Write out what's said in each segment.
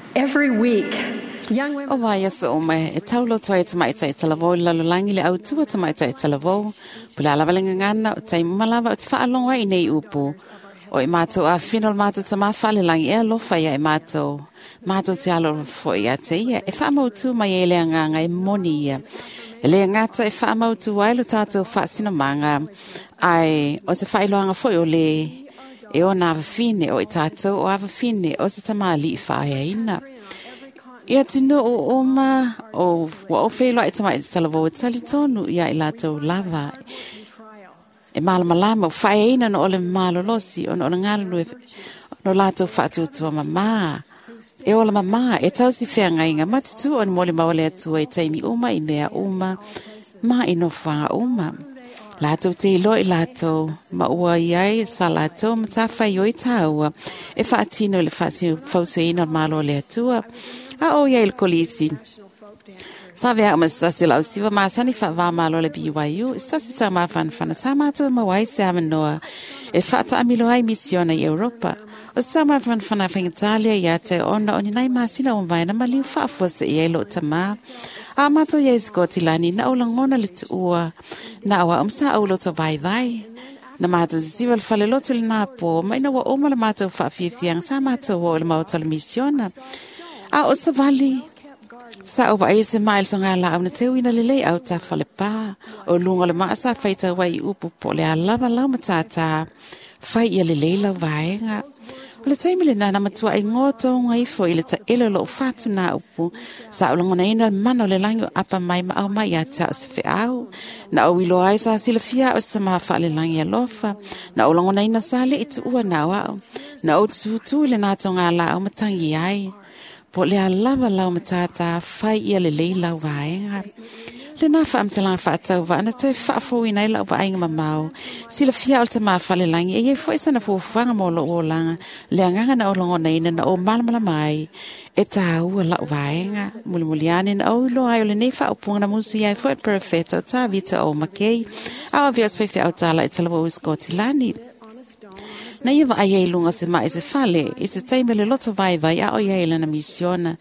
Every week, young women... O vai asa o mai, e taulo toi te mai tai talavou i lalolangi le autua te mai tai talavou. Pula alawalenga ngana o tai malawa o te whaalonga i nei upu. O i mātou a whinol mātou ta mawhale langi e alofa ia i mātou. Mātou te alo fo ia te ia. E whaamautu mai e lea nganga e moni ia. E lea ngata e whaamautu wailu tātou whaasino manga. Ai, o se whailoanga fo o le... E o nā whawhine o i tātou o awhawhine o se tamali i whaia ina. Ia tino o oma o wa o whelo e tamai te talawo e tali tonu ia i lātou lava. E malamalama o whaia ina no ole malolosi o no ngalulu no lātou whaatutua mamā. E ola mamā e tau si whea ngainga matitu o ni mole maole atua e taimi uma i mea uma ma ino wha uma. Lātou te ilo i lātou maua iai sa lātou matawhai o i tāua e whaatino le whausu ina malo le atua a o iai le kolisi. Sa vea o masasi lau siwa maasani wha malo le BYU stasi tau mawhanwhana sa mātou mawai se amanoa e whaata amilo ai misiona i Europa. O sa mawhanwhana whaingatalia i ate ona o ni nai maasina o mwaina maliu whaafuasa i eilo tamaa. A mato yes gotilani na olangona le tua na wa umsa aulo to vai na mato siwal fale lotu le napo mai na wa oma le mato fa fiang sa mato wa le mato le misiona a o sa vali sa o vai se mail tonga la au na te wina le lei au ta fale pa o lunga le masa faita wai upu po le lava la matata fai ia le leila vaenga. Le taimile na matua i ngoto ngai fo ile ta ele lo fatu na upu sa ulangona ina mano le lango apa mai ma au mai ata se fe au na o ilo ai sa sila fia o sa ma fa le langi lofa na ulangona ina sa le itu ua na wa na o tu le na tonga la o matangi ai po le lava la o matata fai ia le leila waenga. Le na fa amtala fa tau va na te fa fo ina ila ba inga mamau sila fia alta ma fa le langi e fo isa na fo fanga mo lo langa le nganga na o longona ina na o malmala mai e ta u la vaenga mulmuliane na o lo ai le ne fa opunga na musu ia fo perfetto ta vita o makei a obvious fe fe altala e tala o Scotland. Na iwa ai lunga se mai se fale is a time le lot of vai a o ia na misiona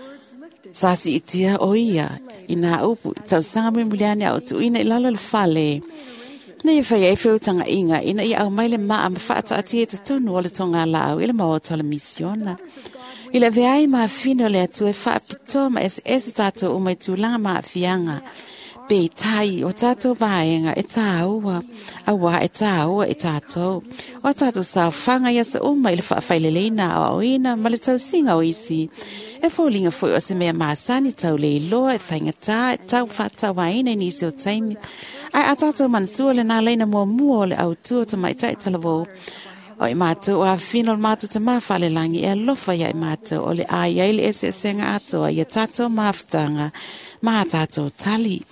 sasi itia o ia ina upu tau sanga mulmuliane au tu ina ilala le fale. Na ia fai e feo tanga inga ina ia au maile maa ma whaata ati e te tonu o le tonga la au ila maota le misiona. Ila veai maa fino le atu e wha pito ma es tato umai tūlanga maa fianga. Pe tai o tato vaenga e tāua, awa e tāua e tato. O tato sa whanga ia sa umai le wha whaileleina o ina ma le tau singa o isi. E fōlinga foi o se mea maasani tau le iloa e whaingata e tau whata waina nisi o taimi. Ai a tato mantua le nā leina mua mua o le au tua ta mai tai talavo. O i mātou o a whinol mātou ta mawhale langi e alofa ia i mātou o le ai le ese senga atoa i a tato mawhtanga mā tato tali.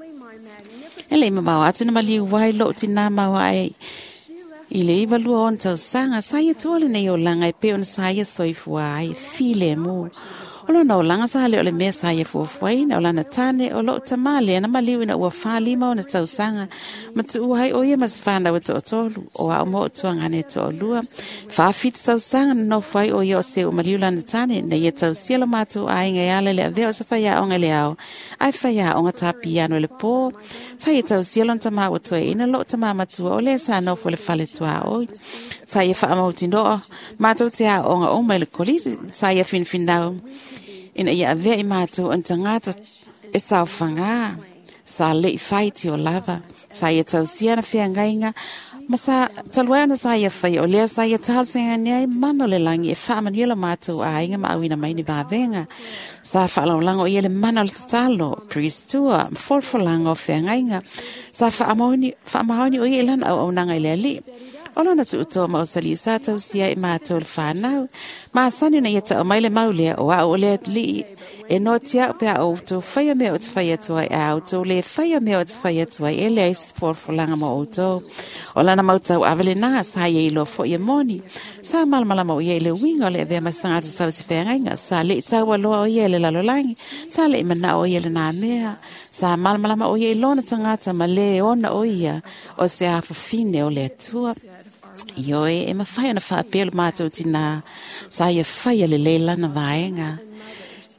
E le mamau atu na maliu wai lo ti nā mau ai i le iwa lua on tau sanga sa ia tuole nei o langa e peo na sa ia soifua ai file mu. Olo na o langa sa le o le mea sa ia fuafuai na o lana tane o lo tamale na maliu ina ua whalima o na tau sanga ma tu uhai o ia mas whana wa to tolu o a umo o tuangane to o lua. Whawhit tau sanga na no fai o ia o se o maliu lana tane na ia tau sielo matu a inga ia le aveo sa whaia o ngale au. Ai whaia o ngata piano le po. Sa ia tau sielo na tama o tue ina lo tama matua o le sa no fo le whale tua oi. Sa ia whaamauti noa matou te a o nga o mai le kolisi sa ia finfinau. Ina ia avea i mātou an tangata e sao whanga, sa le i whaiti o lava, sa ia tau siana whea ngainga, ma sa taluana sa ia whai o lea sa ia tahalsenga niai mano le langi e whaamanuela mātou a inga ma awina mai ni vāvenga, sa whaalaulango ia le mana le tatalo, priestua, mforfolango whea ngainga, sa whaamahoni o ia ilana au nanga i lea li. Ola na tu utoa ma o sali sa tau sia i mātou le whanau. Ma sani na ia ta o maile maulea o a o lea li e no tia pe a o to whaia mea o te whaia tuai a o to le whaia mea o te whaia tuai e lea isi porfolanga ma o to. Ola na mautau avele nā sa ia ilo fo ia moni. Sa malamala ma o ia ile winga o le vea masanga te tau si whengainga. Sa le tau aloa o ia le lalolangi. Sa le imana o ia le nā mea. Sa malamala ma o ia ilona tangata ma le ona o ia o se a fafine o le atua. Ioi, e mawhai ana whaapelo mātou tina sa ia whaia le leila na vaenga.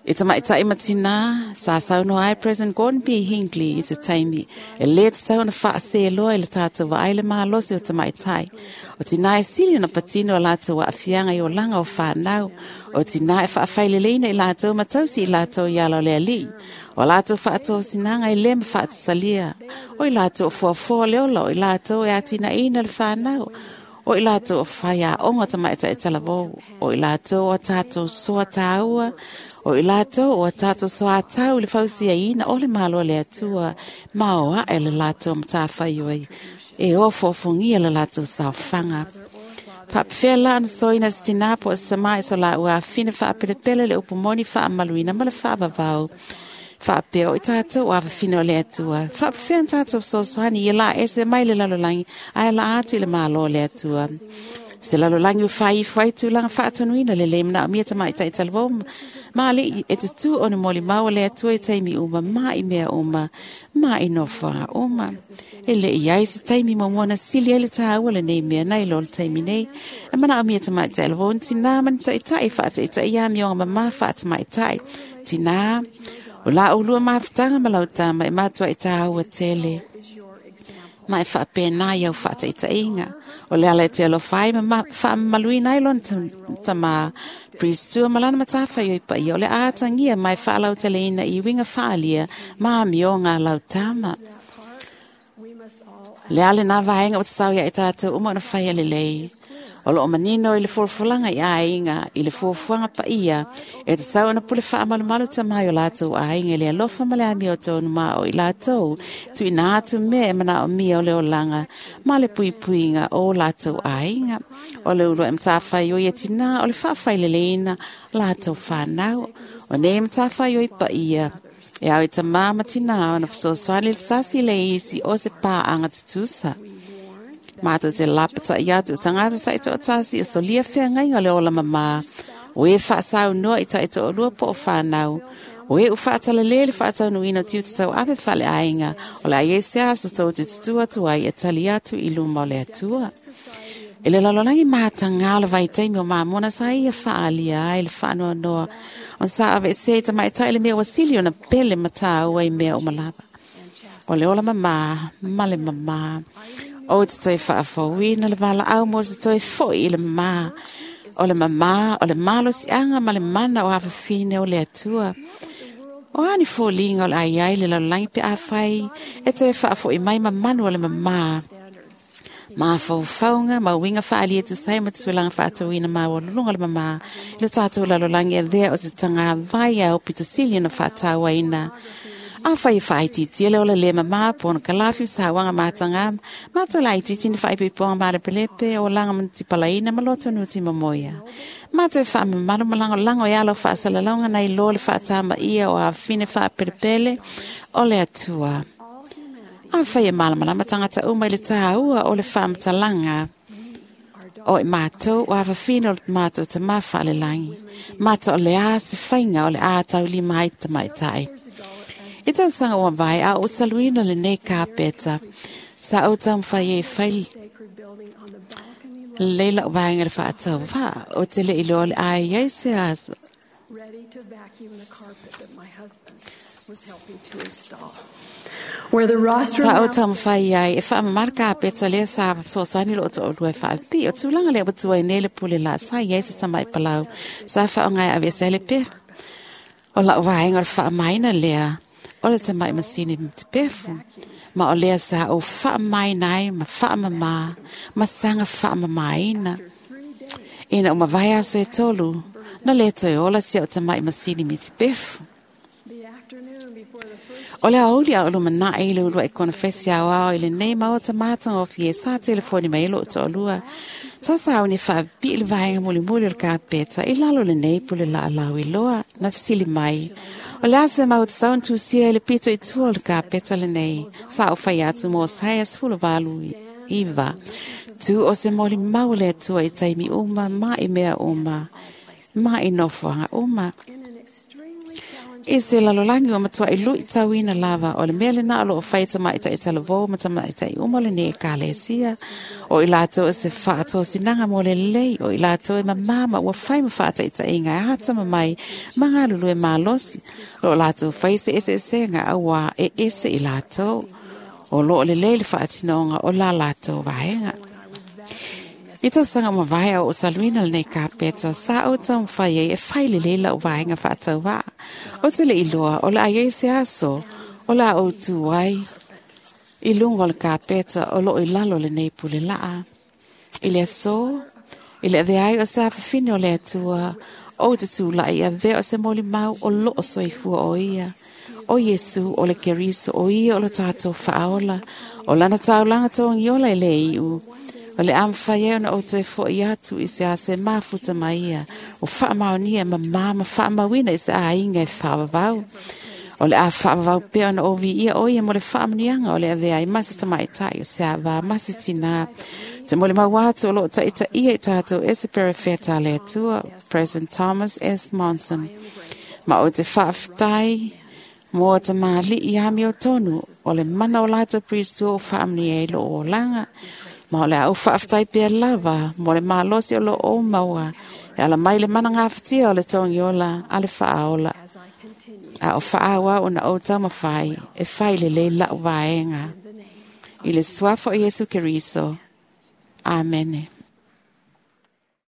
E tamaitai matina, sa sauno ai President Gordon B. Hinckley is a taimi. E le sauna wha se loa le tātou wa aile maa losi o tamaitai. O tina e sili na patino o lātou wa afianga i o langa o whanau. O tina e wha awhaileleina i lātou matausi i lātou i ala o lea li. O lātou wha ato sinanga i lema wha atasalia. O i lātou o fuafua leola o i lātou e atina ina le whanau. O i lātou o whaia onga tamaitai talavou. O i lātou o tātou soa tāua. O i lātou o tātou soa tāu le fausia ina o le malo le atua. Maoa e le lātou matawhai oi. E o fofongia le lātou sa whanga. Whapwhela ana soina stina po samai so la ua fine whapelepele le upumoni whaamaluina ma le whaabavau. Whapeo i tātou o awhawhina o le atua. Whapwhea tātou so soani i la ese mai le lalolangi ai la atu i le malo le atua. Se lalolangi u whai whaitu langa whaatonuina le le mna o mia tamaitai talvom. Mali e tu o ne moli maua le atua i taimi uma ma i mea uma ma i no wha uma. E le i ai se taimi mamona sili ele ta ua le nei mea nei lo le taimi nei. E mana o mia tamaitai talvom tina man taitai whaataitai ia mi o ma whaatamaitai. Tina o la ulua mawhitanga malautama e matua i tā ua tele. Ma e whaapena iau whaataitainga. O le ala e te alo whai ma whaamaluina i lon tama priestua malana matawha i pa i o le ātangia mai whaalau tele ina i winga whaalia ma mi o ngā lautama. Le ale nā vaenga o te sauia i tātou umana whai ale lei. O lo manino i le fulfulanga i ainga i le fuafuanga pa ia e te sau na pule wha malu ta mai o lātou ainga le alofa male ami o tonu ma o i lātou tu i nātu me e mana o mia o le o langa ma le pui puinga o lātou ainga o le ulo e mtawhai o i tina o le whawhai le leina lātou whanau o ne mtawhai o i pa ia e au i ta mama tina o na fsoswani le sasi le isi o se pā anga tutusa. Mātou te lapata i atu tangata taito o tasi e so lia whea ngai o le ola mama. O e whaasau noa i taito o lua po o whanau. O e u whaatala lele whaatau nuino tiu te tau awe whale ainga. O le aie se asa tau te tutua tuai e tali atu i luma o le atua. E le lalolangi māta ngā le vai teimi o māmona sa ia whaalia ai le whanua noa. O sa ave se ta mai tai le mea wasili o na pele mata ua i mea o malaba. O le ola mama, male mama. O te toi whaafawina le wala au mo se toi foi i le mama. O le mama, o le malo si anga ma le mana o awhawhine o le atua. O ani fōlinga o le ai le laulangi pe awhai. E toi whaafoi mai mamanu o le mama. Ma whauwhaunga, ma winga whaalia tu sai ma tuilanga whaatawina ma o lunga le mama. Ilo tātou laulangi e vea o se tanga vai au pito sili na whaatawaina. A whai ti tele o le mama po na kalafi sa wanga matanga mato lai ti ni whai pe po ma le pelepe o langa mti palaina maloto no ti mamoya mato fa malu malanga lango ya lo fa sala longa nei lo le fa tama ia o a fine fa perpele o le atua a whai mala matanga ta o mai le taua o le fa mtalanga o i mato o a fine o mato te mafa le langi mato o le a se whainga o le a tau li mai te mai tai. Ita sanga o vai a o saluina le nei kapeta sa o tam fai e fai leila o vai ngar fa atau va o te le ilo le ai ai se asa ready to vacuum the carpet that my husband was helping to install. Where the roster sa o tam fai ai e fa marka kapeta le sa so sani lo to o fa pi o tulanga le o e nele pule la sa ai se tamai palau sa fa ngai ave se le pe o la vai ngar fa mai na le o le tamai masini te pefu. Ma o lea sa o wha mai nai, ma wha mama, ma sanga wha mama ina. Ina o ma vai aso e tolu, na le toi ola si o tamai masini mi te pefu. O le auli a ulu mana e ilu ulu e kona fesi au au ili nei maua tamatang o fie sa telefoni ma ilu o to olua. Sa sa au ni wha bi ili vaenga muli muli o ka peta, i lalo le nei pule la alau i loa, na fisili mai. O le asa mau te saun tu sia ele pito i tua le ka peta le nei. Sa au fai atu mo sai as fulu valu iwa. Tu o se moli mau le tua i taimi uma, ma i mea uma, ma i nofanga uma. I se lalolangi o matua I lui tauina lava o le mea le na alo o whai tama ita ita lavo ma tama ita I umole ne e kālesia o I lato e se whaato sinanga mo le lei o I lato e mamama ua whai ma whaata ita inga e hata ma mai mga lulu e malosi lo lato whai se ese nga awa e ese I lato o lo le lei le whaatinonga o la lato vaenga. Ito sanga ma vai o saluina le kapeta sa o tam fai e fai le lela o vai nga fata wa o te le iloa o la ye se aso o la o tu wai I lungo le kapeta o lo I lalo le nei pule la I le so I le ai o sa fino le tua o te tu la ia ve o se moli mau o lo o soifu o ia o Yesu o le keriso o ia o le tato faola o lana taulanga to ngiola le iu o le amwhaia ona o te fo I atu I se a se mafuta maia o whaamaunia ma mama whaamawina I se a inga e whaavavau o le a whaavavau pe ona o vi ia o ia mo le whaamanianga o le avea I masi tamai tai o se a wa masi tina te mo le mawatu o lo ta ita ia I tato e se perifeta le atua President Thomas S. Monson ma o te whaaftai mo te mali I ami o tonu o le mana o lata pristu o whaamania I lo o langa ma le au whaaftai pia lava, mo le malosi o lo o maua, e ala mai le mana ngāwhitia o le tongi ola, a le whaaola. A o whaawa o na o tamawhai, e whai le lau vaenga. I le suafo o Yesu Keriso. Amen.